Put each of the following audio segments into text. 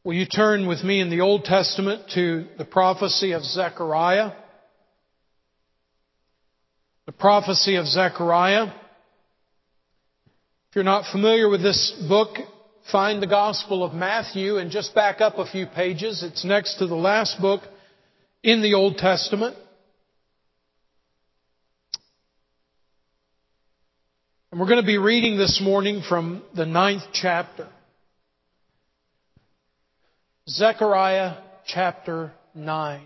Will you turn with me in the Old Testament to the prophecy of Zechariah? The prophecy of Zechariah. If you're not familiar with this book, find the Gospel of Matthew and just back up a few pages. It's next to the last book in the Old Testament. And we're going to be reading this morning from the 9th chapter. Zechariah chapter 9.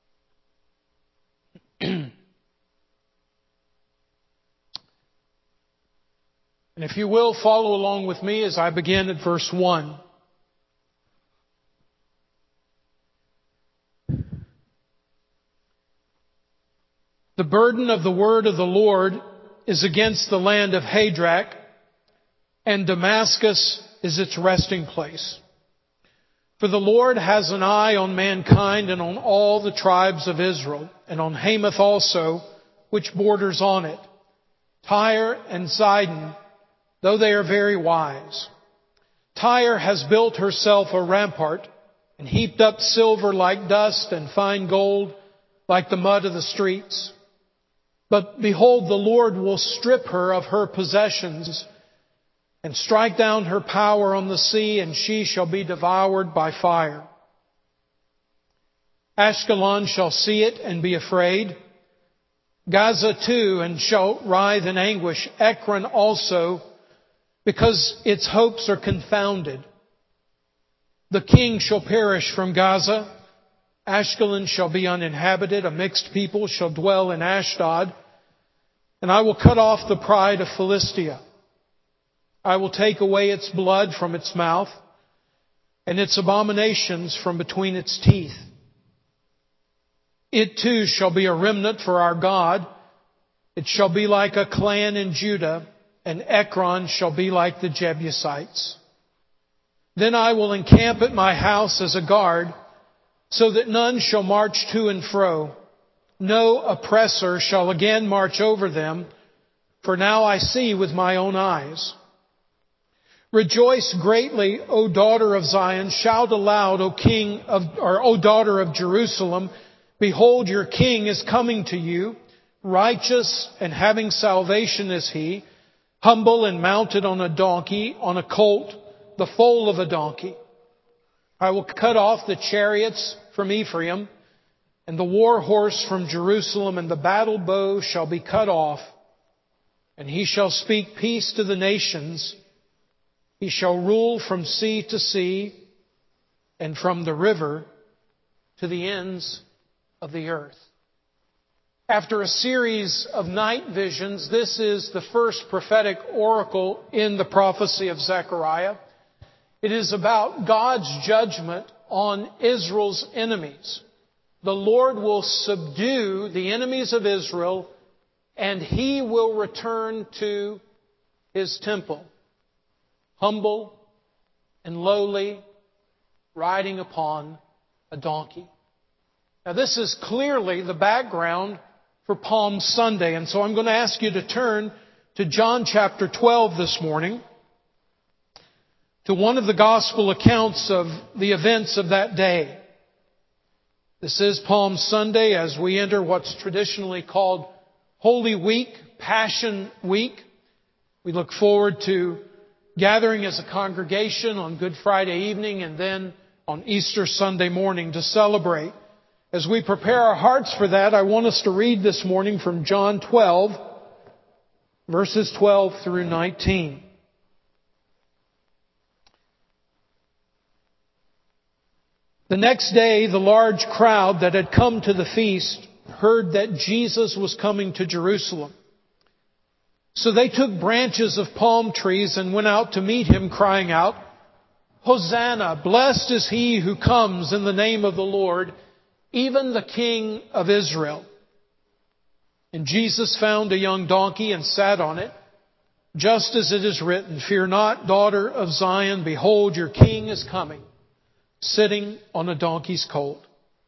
And if you will, follow along with me as I begin at verse 1. The burden of the word of the Lord is against the land of Hadrach, and Damascus is its resting place. For the Lord has an eye on mankind and on all the tribes of Israel, and on Hamath also, which borders on it, Tyre and Zidon, though they are very wise. Tyre has built herself a rampart, and heaped up silver like dust, and fine gold like the mud of the streets. But behold, the Lord will strip her of her possessions, and strike down her power on the sea, and she shall be devoured by fire. Ashkelon shall see it and be afraid. Gaza too, and shall writhe in anguish. Ekron also, because its hopes are confounded. The king shall perish from Gaza. Ashkelon shall be uninhabited. A mixed people shall dwell in Ashdod. And I will cut off the pride of Philistia. I will take away its blood from its mouth, and its abominations from between its teeth. It too shall be a remnant for our God. It shall be like a clan in Judah, and Ekron shall be like the Jebusites. Then I will encamp at my house as a guard, so that none shall march to and fro. No oppressor shall again march over them, for now I see with my own eyes. Rejoice greatly, O daughter of Zion. Shout aloud, O daughter of Jerusalem. Behold, your king is coming to you. Righteous and having salvation is he. Humble and mounted on a donkey, on a colt, the foal of a donkey. I will cut off the chariots from Ephraim, and the war horse from Jerusalem, and the battle bow shall be cut off. And he shall speak peace to the nations. He shall rule from sea to sea, and from the river to the ends of the earth. After a series of night visions, this is the first prophetic oracle in the prophecy of Zechariah. It is about God's judgment on Israel's enemies. The Lord will subdue the enemies of Israel, and He will return to His temple, humble and lowly, riding upon a donkey. Now, this is clearly the background for Palm Sunday, and so I'm going to ask you to turn to John chapter 12 this morning, to one of the gospel accounts of the events of that day. This is Palm Sunday as we enter what's traditionally called Holy Week, Passion Week. We look forward to gathering as a congregation on Good Friday evening and then on Easter Sunday morning to celebrate. As we prepare our hearts for that, I want us to read this morning from John 12, verses 12 through 19. The next day, the large crowd that had come to the feast heard that Jesus was coming to Jerusalem. So they took branches of palm trees and went out to meet Him, crying out, Hosanna! Blessed is He who comes in the name of the Lord, even the King of Israel. And Jesus found a young donkey and sat on it, just as it is written, Fear not, daughter of Zion, behold, your King is coming, sitting on a donkey's colt.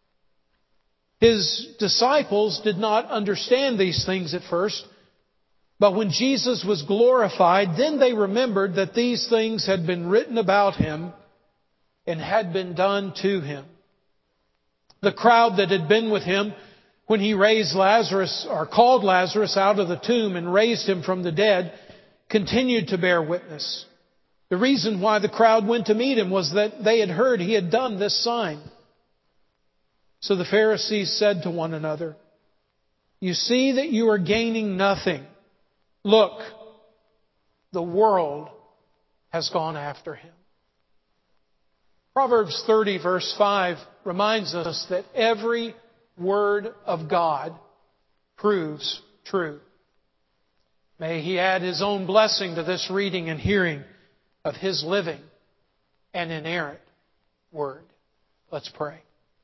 His disciples did not understand these things at first, but when Jesus was glorified, then they remembered that these things had been written about Him and had been done to him. The crowd that had been with him when he raised Lazarus, or called Lazarus out of the tomb and raised him from the dead, continued to bear witness. The reason why the crowd went to meet him was that they had heard he had done this sign. So the Pharisees said to one another, "You see that you are gaining nothing. Look, the world has gone after him." Proverbs 30 verse 5 reminds us that every word of God proves true. May He add His own blessing to this reading and hearing of His living and inerrant Word. Let's pray.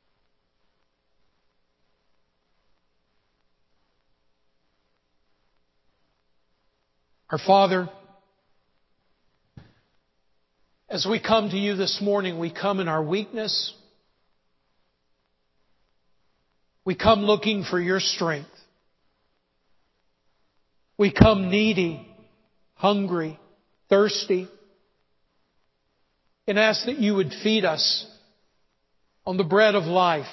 Our Father, as we come to You this morning, we come in our weakness. We come looking for Your strength. We come needy, hungry, thirsty, and ask that You would feed us on the bread of life.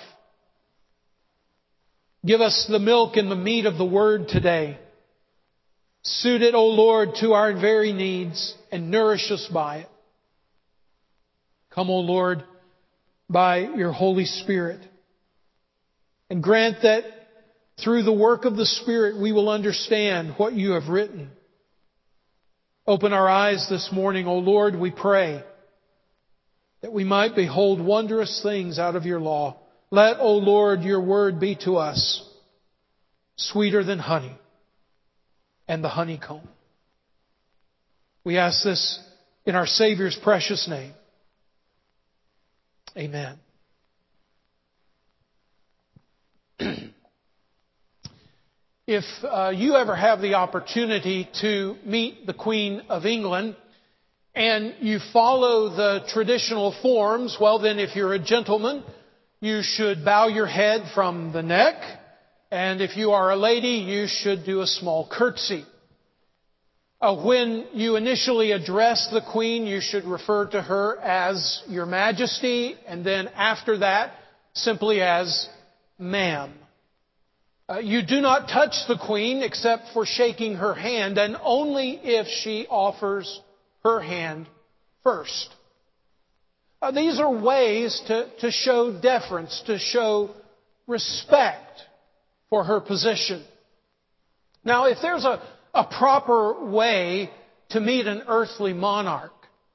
Give us the milk and the meat of the Word today. Suit it, O Lord, to our very needs and nourish us by it. Come, O Lord, by Your Holy Spirit, and grant that through the work of the Spirit we will understand what You have written. Open our eyes this morning, O Lord, we pray, that we might behold wondrous things out of Your law. Let, O Lord, Your word be to us sweeter than honey and the honeycomb. We ask this in our Savior's precious name. Amen. If you ever have the opportunity to meet the Queen of England and you follow the traditional forms, well then if you're a gentleman, you should bow your head from the neck. And if you are a lady, you should do a small curtsy. When you initially address the Queen, you should refer to her as Your Majesty, and then after that, simply as Ma'am. You do not touch the Queen except for shaking her hand, and only if she offers her hand first. These are ways to show deference, to show respect for her position. Now, if there's a proper way to meet an earthly monarch,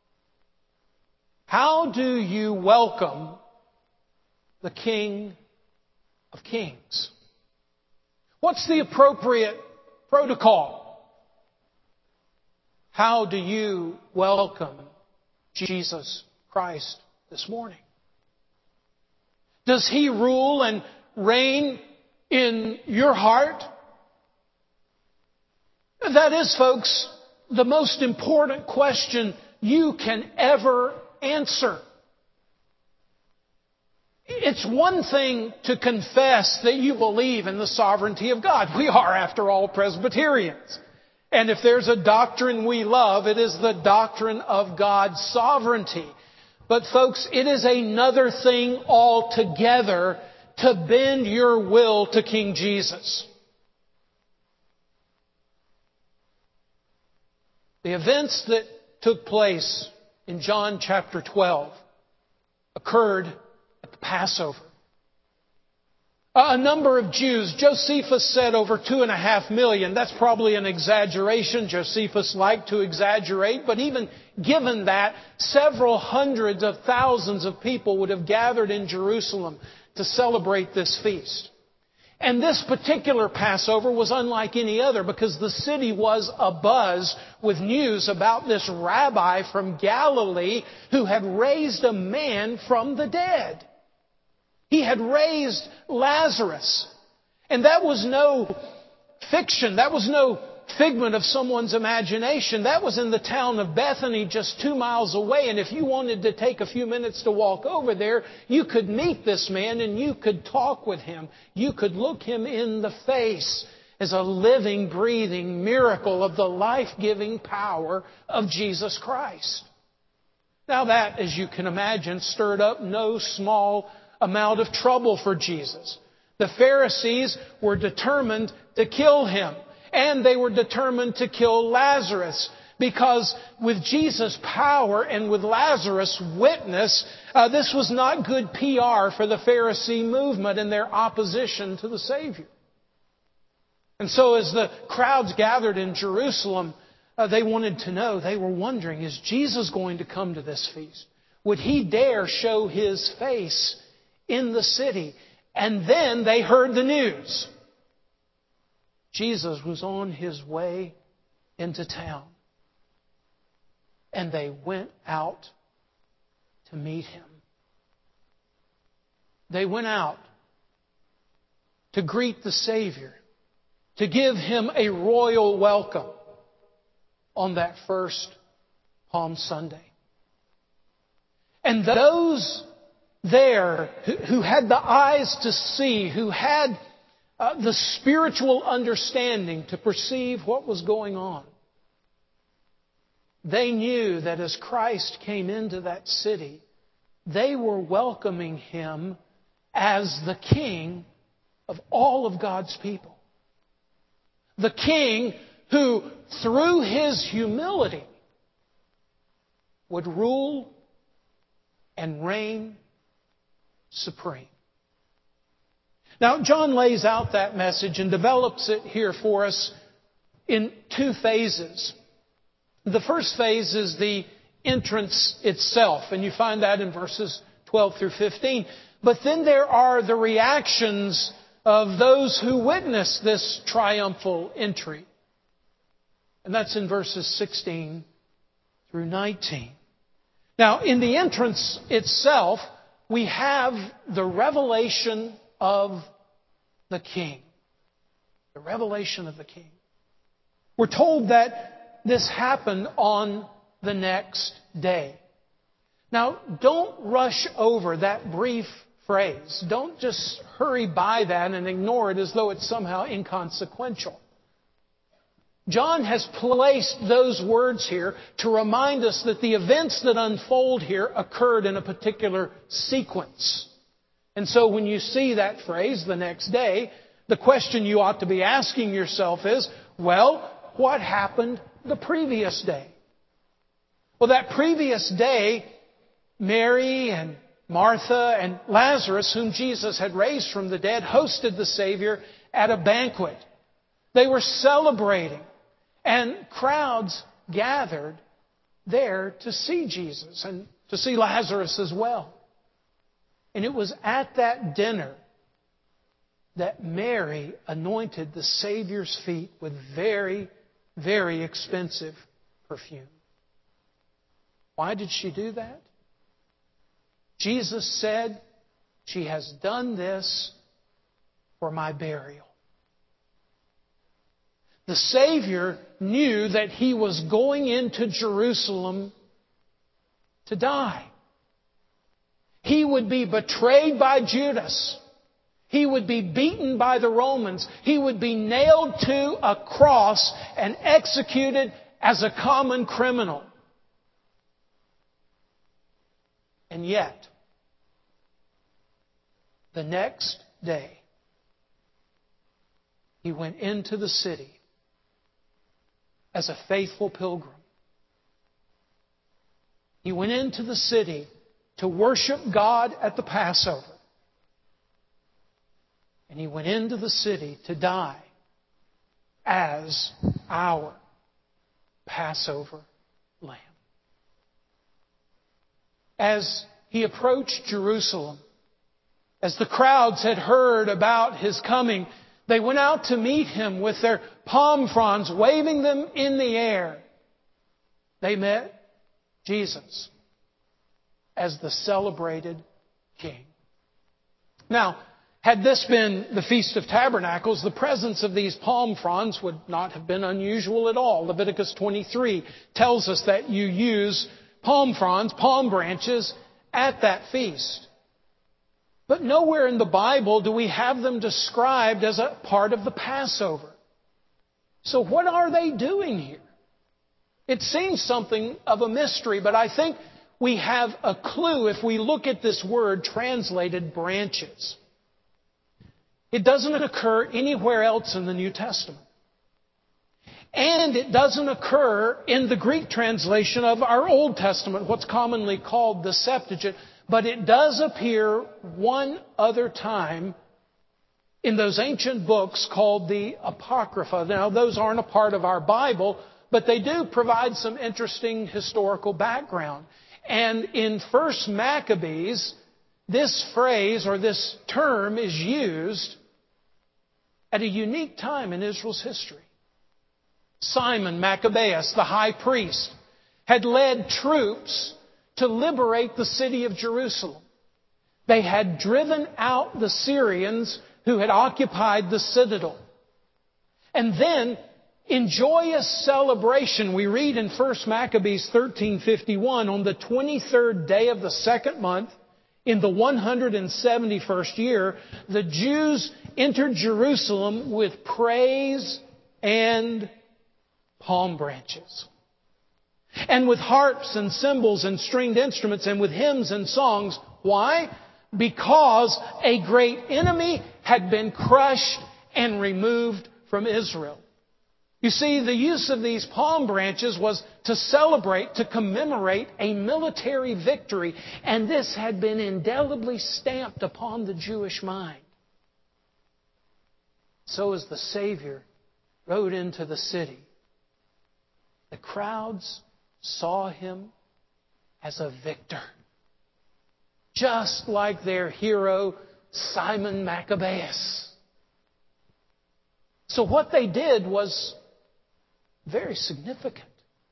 how do you welcome the King of Kings? What's the appropriate protocol? How do you welcome Jesus Christ this morning? Does He rule and reign in your heart? That is, folks, the most important question you can ever answer. It's one thing to confess that you believe in the sovereignty of God. We are, after all, Presbyterians. And if there's a doctrine we love, it is the doctrine of God's sovereignty. But folks, it is another thing altogether to bend your will to King Jesus. The events that took place in John chapter 12 occurred at the Passover. A number of Jews, Josephus said over 2.5 million. That's probably an exaggeration. Josephus liked to exaggerate, but even given that, several hundreds of thousands of people would have gathered in Jerusalem to celebrate this feast. And this particular Passover was unlike any other because the city was abuzz with news about this rabbi from Galilee who had raised a man from the dead. He had raised Lazarus. And that was no fiction. That was no figment of someone's imagination. That was in the town of Bethany, just 2 miles away. And if you wanted to take a few minutes to walk over there, you could meet this man and you could talk with him. You could look him in the face as a living, breathing miracle of the life-giving power of Jesus Christ. Now that, as you can imagine, stirred up no small amount of trouble for Jesus. The Pharisees were determined to kill Him. And they were determined to kill Lazarus. Because with Jesus' power and with Lazarus' witness, this was not good PR for the Pharisee movement and their opposition to the Savior. And so as the crowds gathered in Jerusalem, they wanted to know, they were wondering, is Jesus going to come to this feast? Would He dare show His face in the city? And then they heard the news. Jesus was on His way into town. And they went out to meet Him. They went out to greet the Savior, to give Him a royal welcome on that first Palm Sunday. And those there who had the eyes to see, who had the spiritual understanding to perceive what was going on, they knew that as Christ came into that city, they were welcoming Him as the King of all of God's people. The King who, through His humility, would rule and reign supreme. Now, John lays out that message and develops it here for us in two phases. The first phase is the entrance itself, and you find that in verses 12 through 15. But then there are the reactions of those who witness this triumphal entry. And that's in verses 16 through 19. Now, in the entrance itself, we have the revelation of the King. The revelation of the King. We're told that this happened on the next day. Now, don't rush over that brief phrase. Don't just hurry by that and ignore it as though it's somehow inconsequential. John has placed those words here to remind us that the events that unfold here occurred in a particular sequence. And so when you see that phrase, the next day, the question you ought to be asking yourself is, well, what happened the previous day? Well, that previous day, Mary and Martha and Lazarus, whom Jesus had raised from the dead, hosted the Savior at a banquet. They were celebrating, and crowds gathered there to see Jesus and to see Lazarus as well. And it was at that dinner that Mary anointed the Savior's feet with very, very expensive perfume. Why did she do that? Jesus said, "She has done this for my burial." The Savior knew that He was going into Jerusalem to die. He would be betrayed by Judas. He would be beaten by the Romans. He would be nailed to a cross and executed as a common criminal. And yet, the next day, He went into the city as a faithful pilgrim. He went into the city to worship God at the Passover. And He went into the city to die as our Passover lamb. As He approached Jerusalem, as the crowds had heard about His coming, they went out to meet Him with their palm fronds, waving them in the air. They met Jesus as the celebrated King. Now, had this been the Feast of Tabernacles, the presence of these palm fronds would not have been unusual at all. Leviticus 23 tells us that you use palm fronds, palm branches, at that feast. But nowhere in the Bible do we have them described as a part of the Passover. So what are they doing here? It seems something of a mystery, but I think we have a clue if we look at this word translated branches. It doesn't occur anywhere else in the New Testament. And it doesn't occur in the Greek translation of our Old Testament, what's commonly called the Septuagint. But it does appear one other time in those ancient books called the Apocrypha. Now, those aren't a part of our Bible, but they do provide some interesting historical background. And in 1 Maccabees, this phrase or this term is used at a unique time in Israel's history. Simon Maccabeus, the high priest, had led troops to liberate the city of Jerusalem. They had driven out the Syrians who had occupied the citadel. And then, in joyous celebration, we read in 1 Maccabees 13:51, on the 23rd day of the second month, in the 171st year, the Jews entered Jerusalem with praise and palm branches, and with harps and cymbals and stringed instruments, and with hymns and songs. Why? Because a great enemy had been crushed and removed from Israel. You see, the use of these palm branches was to celebrate, to commemorate a military victory, and this had been indelibly stamped upon the Jewish mind. So as the Savior rode into the city, the crowds saw Him as a victor, just like their hero, Simon Maccabeus. So what they did was very significant.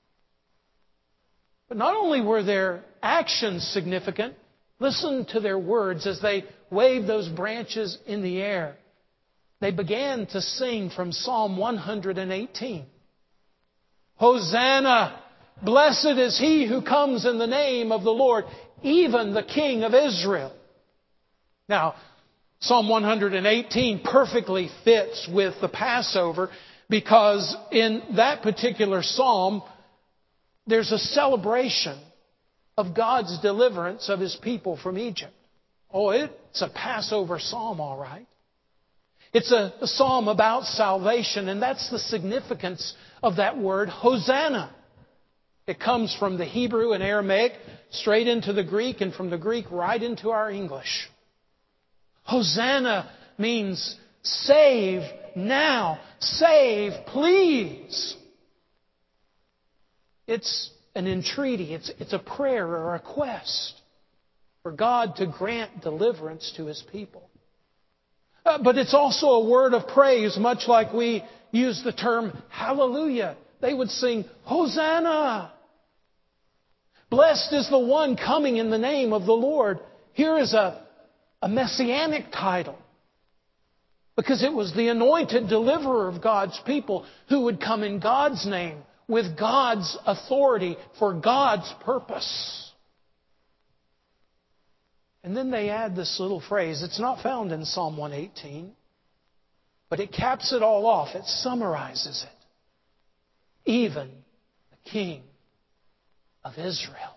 But not only were their actions significant, listen to their words as they waved those branches in the air. They began to sing from Psalm 118. Hosanna! Blessed is he who comes in the name of the Lord, even the King of Israel. Now, Psalm 118 perfectly fits with the Passover because in that particular psalm, there's a celebration of God's deliverance of His people from Egypt. Oh, it's a Passover psalm, all right. It's a psalm about salvation, and that's the significance of that word, Hosanna. It comes from the Hebrew and Aramaic straight into the Greek, and from the Greek right into our English. Hosanna means save now, save please. It's an entreaty, it's a prayer or a request for God to grant deliverance to His people. But it's also a word of praise, much like we use the term hallelujah. They would sing, Hosanna! Blessed is the one coming in the name of the Lord. Here is a messianic title, because it was the anointed deliverer of God's people who would come in God's name, with God's authority, for God's purpose. And then they add this little phrase. It's not found in Psalm 118, but it caps it all off. It summarizes it. Even the King of Israel.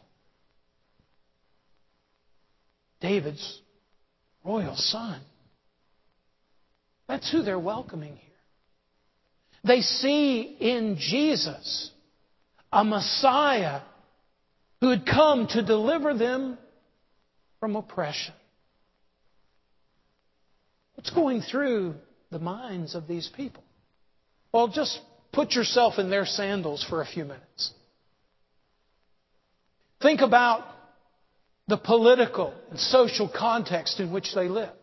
David's royal son. That's who they're welcoming here. They see in Jesus a Messiah who had come to deliver them from oppression. What's going through the minds of these people? Well, just put yourself in their sandals for a few minutes. Think about the political and social context in which they live.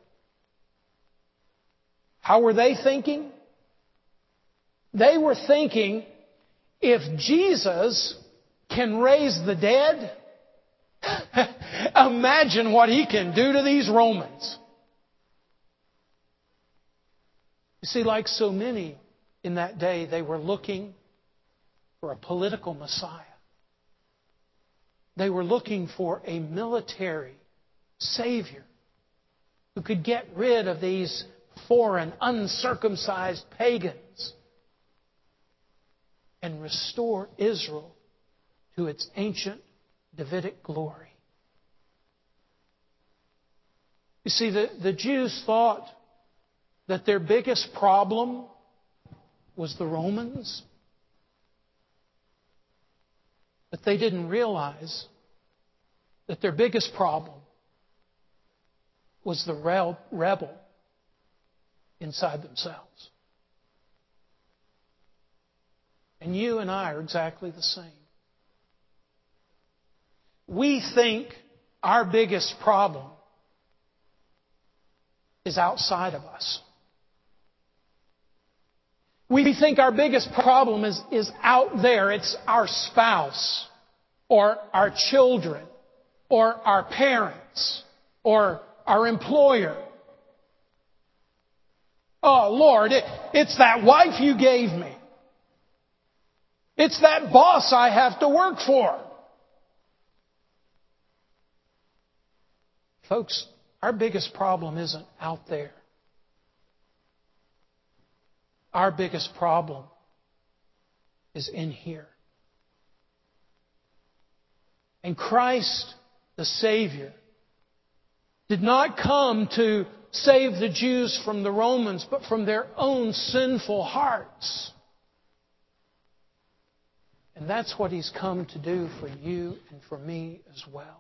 How were they thinking? They were thinking, if Jesus can raise the dead, imagine what He can do to these Romans. You see, like so many in that day, they were looking for a political Messiah. They were looking for a military Savior who could get rid of these foreign, uncircumcised pagans and restore Israel to its ancient Davidic glory. You see, the Jews thought that their biggest problem was the Romans. But they didn't realize that their biggest problem was the rebel inside themselves. And you and I are exactly the same. We think our biggest problem is outside of us. We think our biggest problem is out there. It's our spouse, or our children, or our parents, or our employer. Oh, Lord, it's that wife you gave me. It's that boss I have to work for. Folks, our biggest problem isn't out there. Our biggest problem is in here. And Christ, the Savior, did not come to save the Jews from the Romans, but from their own sinful hearts. And that's what He's come to do for you and for me as well.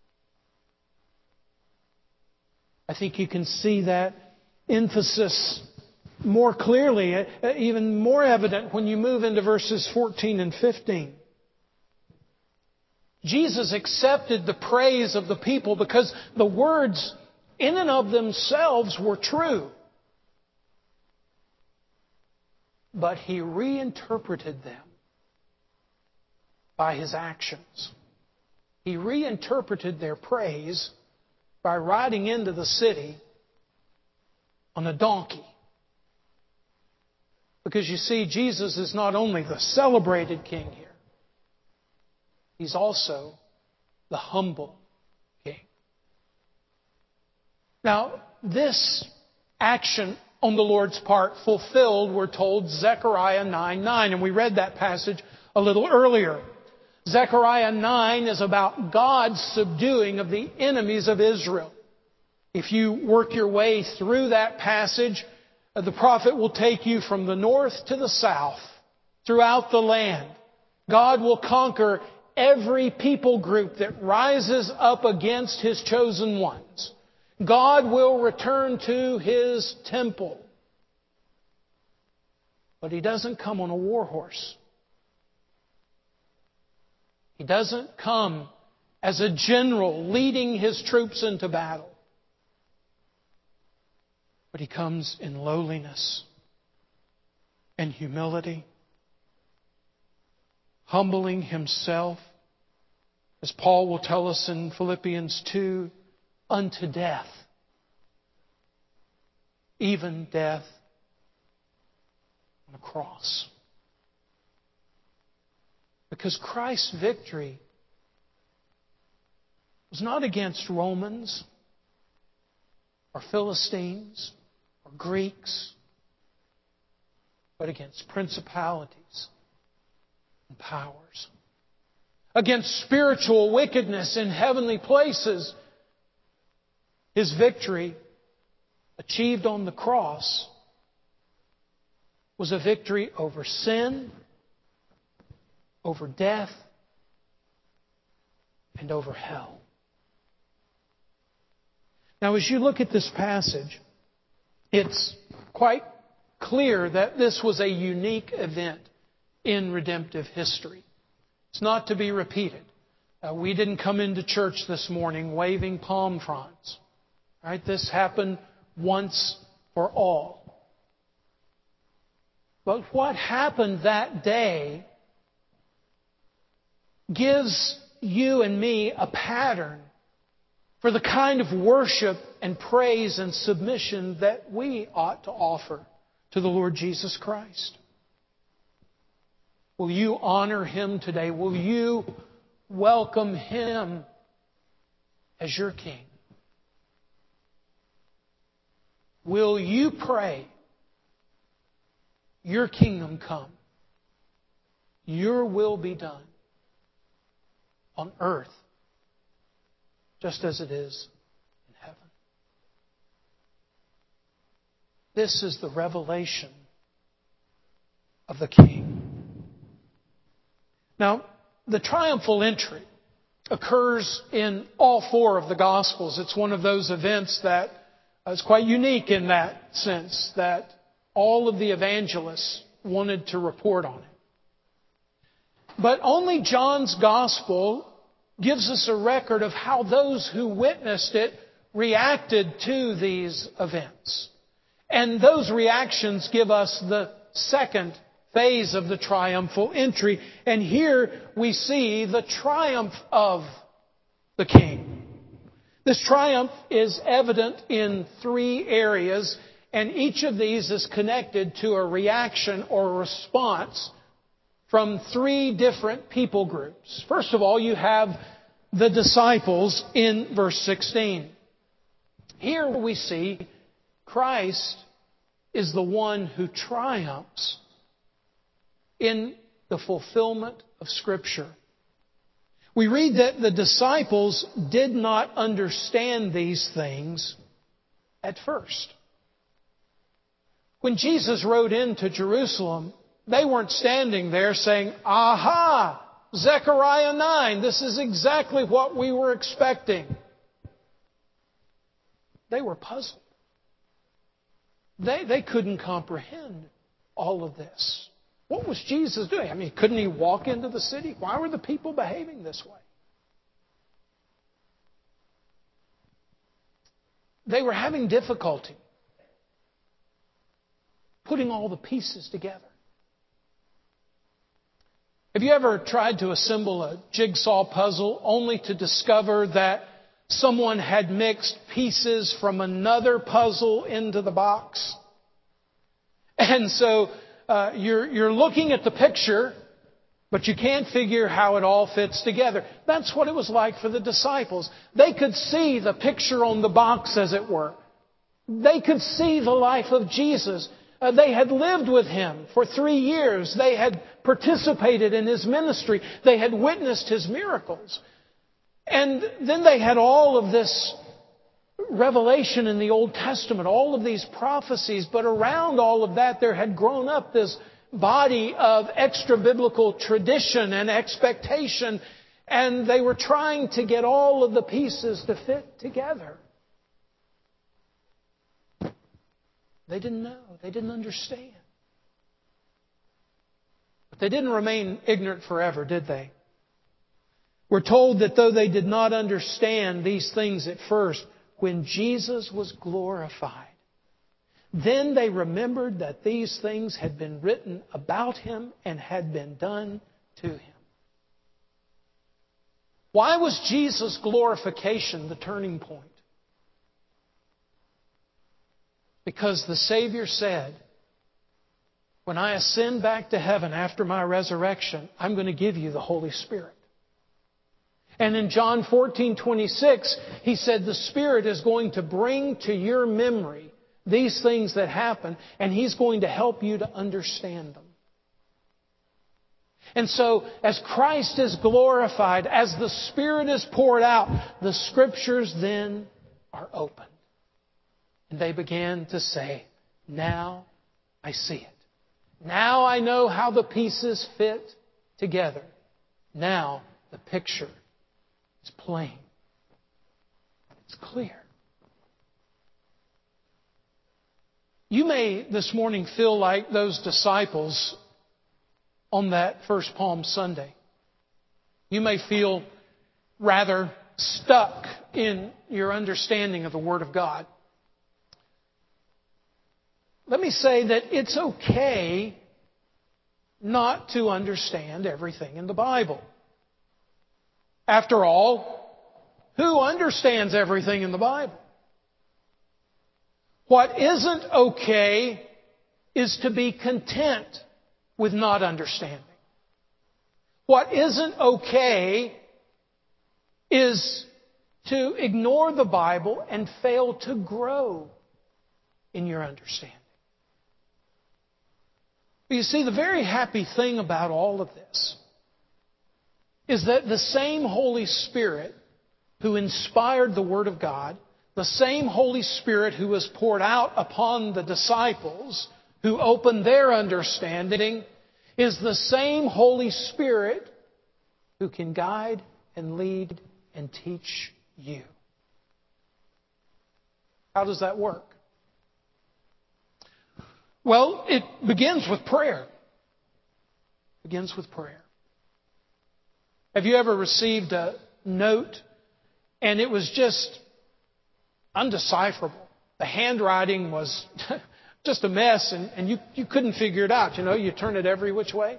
I think you can see that emphasis more clearly, even more evident when you move into verses 14 and 15. Jesus accepted the praise of the people because the words in and of themselves were true. But He reinterpreted them by His actions. He reinterpreted their praise by riding into the city on a donkey. Because you see, Jesus is not only the celebrated King here, He's also the humble King. Now, this action on the Lord's part fulfilled, we're told, Zechariah 9:9, and we read that passage a little earlier. Zechariah 9 is about God's subduing of the enemies of Israel. If you work your way through that passage, the prophet will take you from the north to the south, throughout the land. God will conquer every people group that rises up against His chosen ones. God will return to His temple. But He doesn't come on a war horse. He doesn't come as a general leading His troops into battle. But He comes in lowliness and humility, humbling Himself, as Paul will tell us in Philippians 2, unto death, even death on a cross. Because Christ's victory was not against Romans or Philistines or Greeks, but against principalities and powers, against spiritual wickedness in heavenly places. His victory, achieved on the cross, was a victory over sin, over death, and over hell. Now, as you look at this passage, it's quite clear that this was a unique event in redemptive history. It's not to be repeated. We didn't come into church this morning waving palm fronds. Right? This happened once for all. But what happened that day gives you and me a pattern for the kind of worship and praise and submission that we ought to offer to the Lord Jesus Christ. Will you honor Him today? Will you welcome Him as your King? Will you pray, your kingdom come, your will be done on earth just as it is in heaven. This is the revelation of the King. Now, the triumphal entry occurs in all four of the Gospels. It's one of those events that is quite unique in that sense, that all of the evangelists wanted to report on it. But only John's Gospel gives us a record of how those who witnessed it reacted to these events. And those reactions give us the second phase of the triumphal entry. And here we see the triumph of the King. This triumph is evident in three areas, and each of these is connected to a reaction or a response from three different people groups. First of all, you have the disciples in verse 16. Here we see Christ is the one who triumphs in the fulfillment of Scripture. We read that the disciples did not understand these things at first. When Jesus rode into Jerusalem, they weren't standing there saying, "Aha! Zechariah 9, this is exactly what we were expecting." They were puzzled. They couldn't comprehend all of this. What was Jesus doing? I mean, couldn't He walk into the city? Why were the people behaving this way? They were having difficulty putting all the pieces together. Have you ever tried to assemble a jigsaw puzzle only to discover that someone had mixed pieces from another puzzle into the box? And so you're looking at the picture, but you can't figure how it all fits together. That's what it was like for the disciples. They could see the picture on the box, as it were. They could see the life of Jesus. They had lived with Him for 3 years. They had participated in His ministry. They had witnessed His miracles. And then they had all of this revelation in the Old Testament, all of these prophecies, but around all of that there had grown up this body of extra-biblical tradition and expectation, and they were trying to get all of the pieces to fit together. They didn't know. They didn't understand. But they didn't remain ignorant forever, did they? We're told that though they did not understand these things at first, when Jesus was glorified, then they remembered that these things had been written about Him and had been done to Him. Why was Jesus' glorification the turning point? Because the Savior said, "When I ascend back to heaven after my resurrection, I'm going to give you the Holy Spirit." And in John 14:26, He said the Spirit is going to bring to your memory these things that happen, and He's going to help you to understand them. And so, as Christ is glorified, as the Spirit is poured out, the Scriptures then are opened. And they began to say, "Now I see it. Now I know how the pieces fit together. Now the picture is plain. It's clear." You may this morning feel like those disciples on that first Palm Sunday. You may feel rather stuck in your understanding of the Word of God. Let me say that it's okay not to understand everything in the Bible. After all, who understands everything in the Bible? What isn't okay is to be content with not understanding. What isn't okay is to ignore the Bible and fail to grow in your understanding. But you see, the very happy thing about all of this is that the same Holy Spirit who inspired the Word of God, the same Holy Spirit who was poured out upon the disciples, who opened their understanding, is the same Holy Spirit who can guide and lead and teach you. How does that work? Well, it begins with prayer. It begins with prayer. Have you ever received a note and it was just undecipherable? The handwriting was just a mess and you couldn't figure it out. You turn it every which way.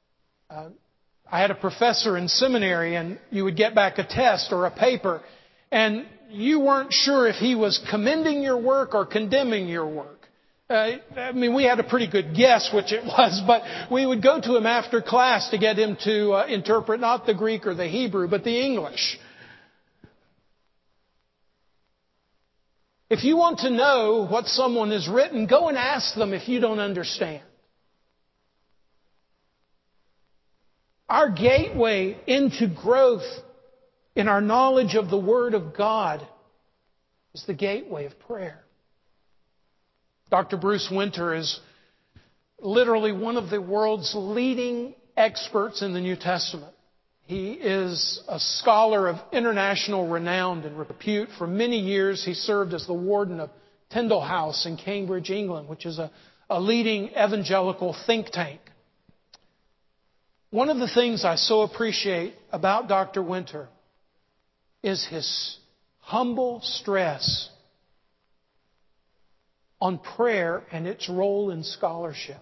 I had a professor in seminary and you would get back a test or a paper and you weren't sure if he was commending your work or condemning your work. We had a pretty good guess which it was, but we would go to him after class to get him to interpret not the Greek or the Hebrew, but the English. If you want to know what someone has written, go and ask them if you don't understand. Our gateway into growth in our knowledge of the Word of God is the gateway of prayer. Dr. Bruce Winter is literally one of the world's leading experts in the New Testament. He is a scholar of international renown and repute. For many years, he served as the warden of Tyndale House in Cambridge, England, which is a leading evangelical think tank. One of the things I so appreciate about Dr. Winter is his humble stress on prayer and its role in scholarship.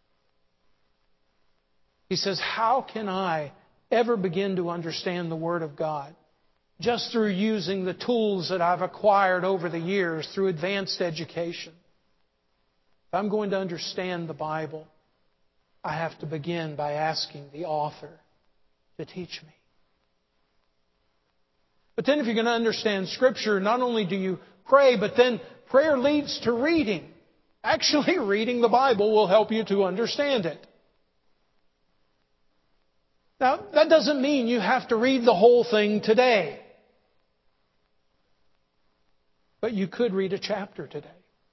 He says, how can I ever begin to understand the Word of God? Just through using the tools that I've acquired over the years through advanced education. If I'm going to understand the Bible, I have to begin by asking the author to teach me. But then if you're going to understand Scripture, not only do you pray, but then prayer leads to reading. Actually, reading the Bible will help you to understand it. Now, that doesn't mean you have to read the whole thing today. But you could read a chapter today.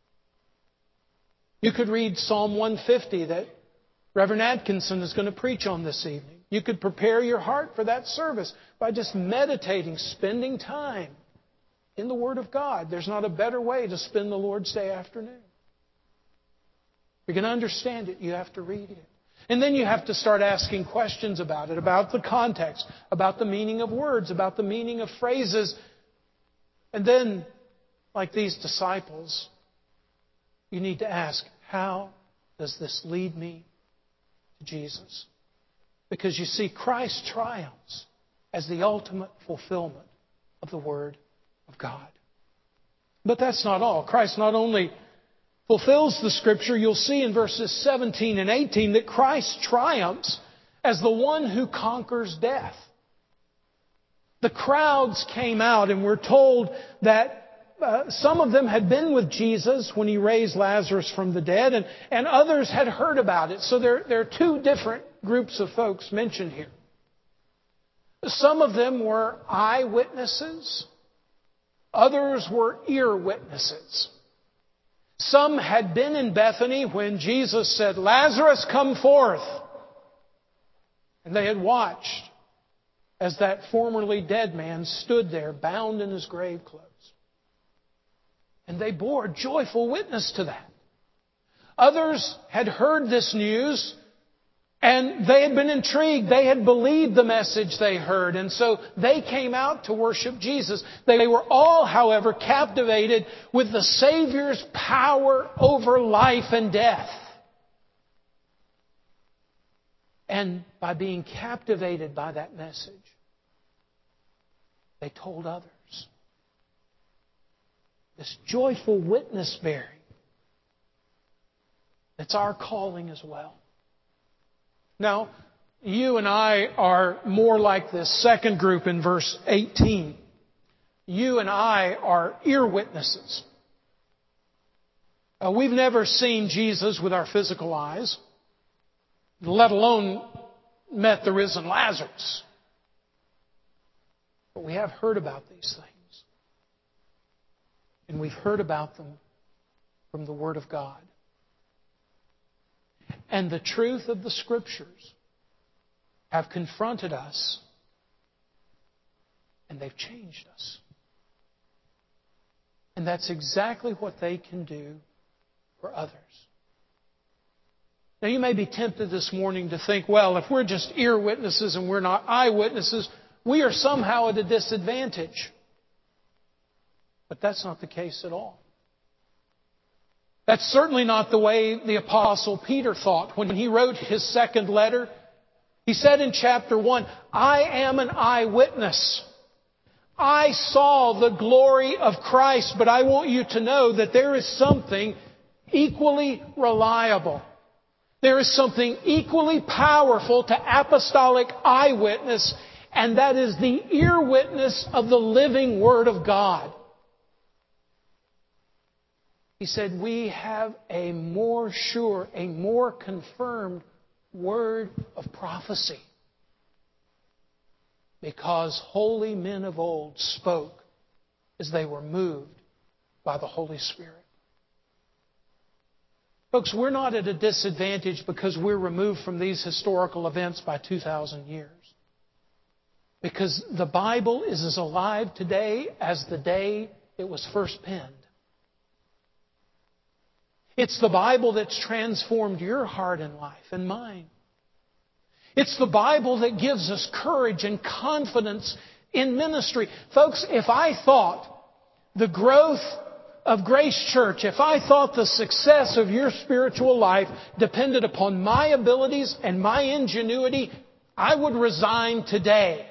You could read Psalm 150 that Reverend Atkinson is going to preach on this evening. You could prepare your heart for that service by just meditating, spending time in the Word of God. There's not a better way to spend the Lord's Day afternoon. If you're going to understand it, you have to read it. And then you have to start asking questions about it, about the context, about the meaning of words, about the meaning of phrases. And then, like these disciples, you need to ask, how does this lead me to Jesus? Because you see, Christ triumphs as the ultimate fulfillment of the Word of God. But that's not all. Christ not only fulfills the Scripture, you'll see in verses 17 and 18 that Christ triumphs as the one who conquers death. The crowds came out and we're told that some of them had been with Jesus when He raised Lazarus from the dead and others had heard about it. So there are two different groups of folks mentioned here. Some of them were eyewitnesses. Others were ear witnesses. Some had been in Bethany when Jesus said, Lazarus, come forth. And they had watched as that formerly dead man stood there bound in his grave clothes. And they bore joyful witness to that. Others had heard this news and they had been intrigued. They had believed the message they heard. And so they came out to worship Jesus. They were all, however, captivated with the Savior's power over life and death. And by being captivated by that message, they told others. This joyful witness bearing. It's our calling as well. Now, you and I are more like this second group in verse 18. You and I are ear witnesses. We've never seen Jesus with our physical eyes, let alone met the risen Lazarus. But we have heard about these things. And we've heard about them from the Word of God. And the truth of the Scriptures have confronted us, and they've changed us. And that's exactly what they can do for others. Now, you may be tempted this morning to think, well, if we're just ear witnesses and we're not eyewitnesses, we are somehow at a disadvantage. But that's not the case at all. That's certainly not the way the Apostle Peter thought. When he wrote his second letter, he said in chapter 1, I am an eyewitness. I saw the glory of Christ, but I want you to know that there is something equally reliable. There is something equally powerful to apostolic eyewitness, and that is the ear witness of the living Word of God. He said, we have a more sure, a more confirmed word of prophecy. Because holy men of old spoke as they were moved by the Holy Spirit. Folks, we're not at a disadvantage because we're removed from these historical events by 2,000 years. Because the Bible is as alive today as the day it was first penned. It's the Bible that's transformed your heart and life and mine. It's the Bible that gives us courage and confidence in ministry. Folks, if I thought the growth of Grace Church, if I thought the success of your spiritual life depended upon my abilities and my ingenuity, I would resign today.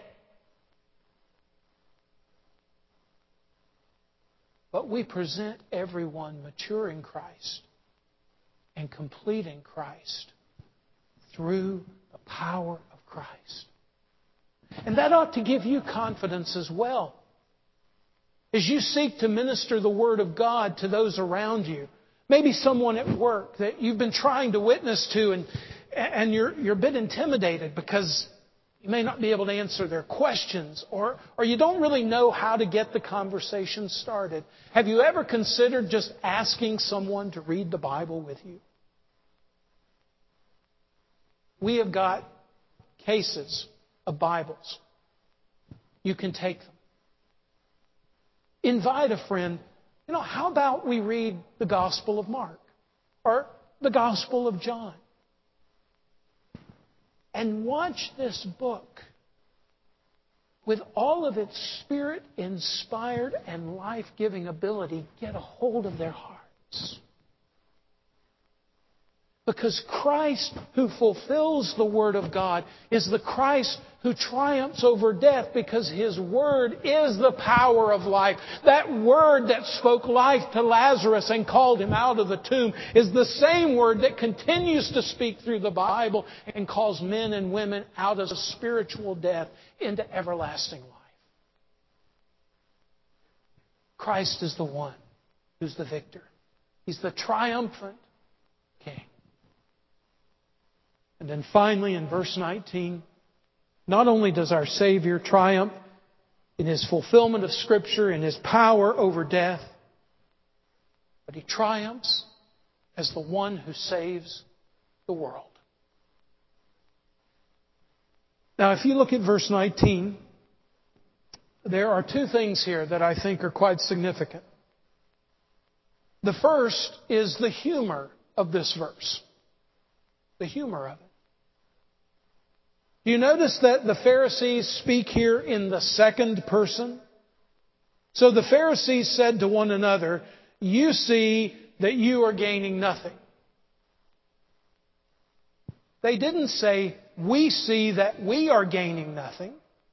But we present everyone mature in Christ and complete in Christ through the power of Christ. And that ought to give you confidence as well. As you seek to minister the Word of God to those around you, maybe someone at work that you've been trying to witness to and you're a bit intimidated because you may not be able to answer their questions or you don't really know how to get the conversation started. Have you ever considered just asking someone to read the Bible with you? We have got cases of Bibles. You can take them. Invite a friend. How about we read the Gospel of Mark or the Gospel of John? And watch this book with all of its Spirit-inspired and life-giving ability get a hold of their hearts. Because Christ who fulfills the Word of God is the Christ who triumphs over death because His Word is the power of life. That Word that spoke life to Lazarus and called him out of the tomb is the same Word that continues to speak through the Bible and calls men and women out of spiritual death into everlasting life. Christ is the one who's the victor. He's the triumphant King. And then finally in verse 19, not only does our Savior triumph in His fulfillment of Scripture, in His power over death, but He triumphs as the one who saves the world. Now, if you look at verse 19, there are two things here that I think are quite significant. The first is the humor of this verse. The humor of it. Do you notice that the Pharisees speak here in the second person? So the Pharisees said to one another, you see that you are gaining nothing. They didn't say, we see that we are gaining nothing.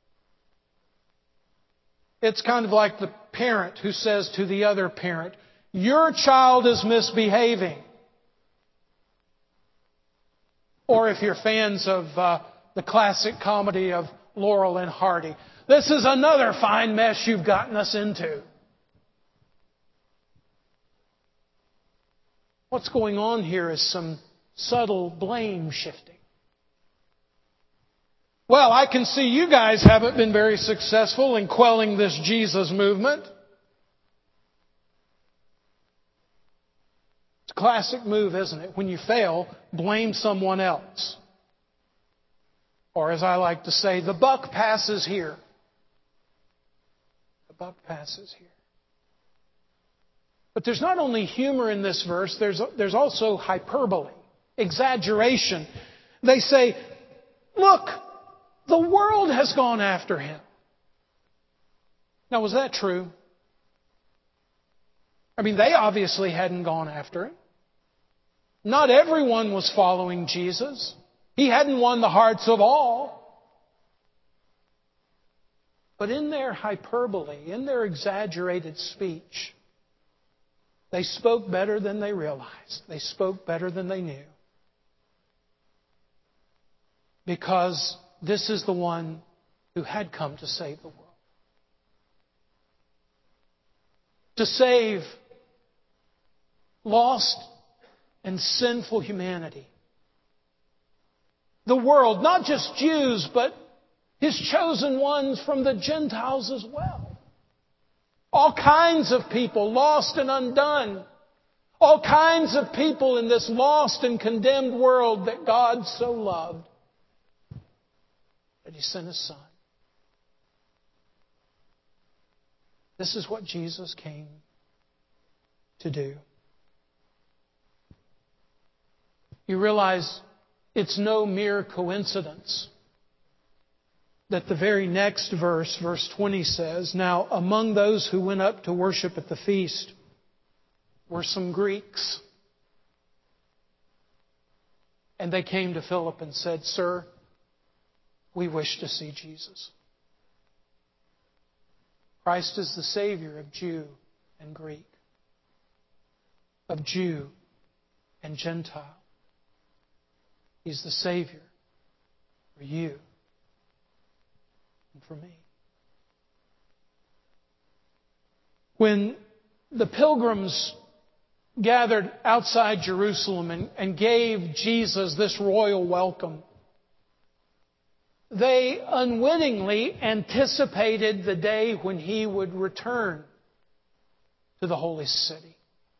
It's kind of like the parent who says to the other parent, your child is misbehaving. Or if you're fans of the classic comedy of Laurel and Hardy, this is another fine mess you've gotten us into. What's going on here is some subtle blame shifting. Well, I can see you guys haven't been very successful in quelling this Jesus movement. It's a classic move, isn't it? When you fail, blame someone else. Or as I like to say, the buck passes here. The buck passes here. But there's not only humor in this verse, there's also hyperbole, exaggeration. They say, look, the world has gone after him. Now, was that true? I mean, they obviously hadn't gone after him. Not everyone was following Jesus. He hadn't won the hearts of all. But in their hyperbole, in their exaggerated speech, they spoke better than they realized. They spoke better than they knew. Because this is the one who had come to save the world. To save lost and sinful humanity. The world, not just Jews, but His chosen ones from the Gentiles as well. All kinds of people lost and undone. All kinds of people in this lost and condemned world that God so loved that He sent His Son. This is what Jesus came to do. You realize it's no mere coincidence that the very next verse, verse 20 says, "Now among those who went up to worship at the feast were some Greeks. And they came to Philip and said, 'Sir, we wish to see Jesus.'" Christ is the Savior of Jew and Greek, of Jew and Gentile. He's the Savior for you and for me. When the pilgrims gathered outside Jerusalem and gave Jesus this royal welcome, they unwittingly anticipated the day when He would return to the holy city.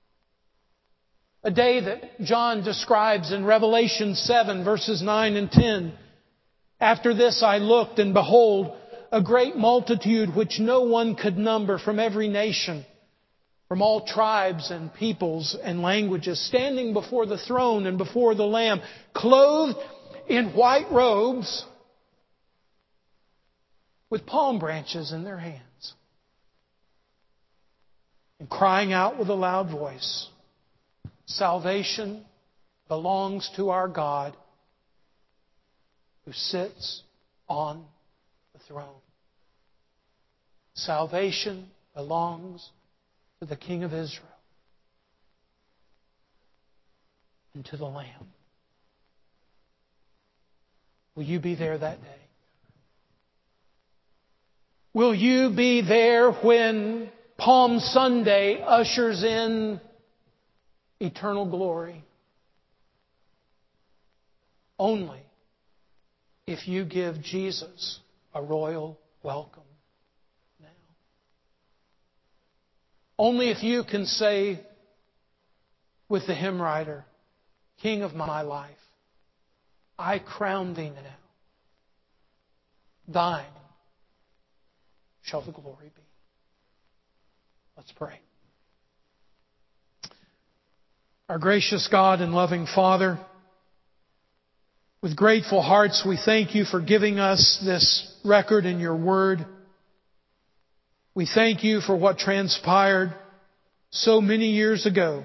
A day that John describes in Revelation 7, verses 9 and 10. "After this I looked, and behold, a great multitude which no one could number from every nation, from all tribes and peoples and languages, standing before the throne and before the Lamb, clothed in white robes, with palm branches in their hands, and crying out with a loud voice, 'Salvation belongs to our God who sits on the throne. Salvation belongs to the King of Israel and to the Lamb.'" Will you be there that day? Will you be there when Palm Sunday ushers in eternal glory? Only if you give Jesus a royal welcome now. Only if you can say with the hymn writer, "King of my life, I crown Thee now. Thine shall the glory be." Let's pray. Our gracious God and loving Father, with grateful hearts we thank You for giving us this record in Your Word. We thank You for what transpired so many years ago.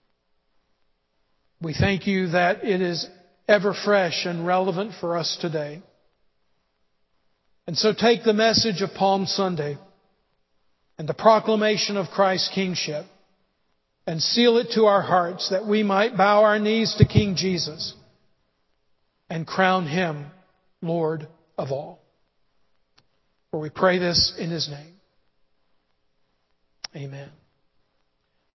We thank You that it is ever fresh and relevant for us today. And so take the message of Palm Sunday and the proclamation of Christ's kingship and seal it to our hearts that we might bow our knees to King Jesus and crown Him Lord of all. For we pray this in His name. Amen.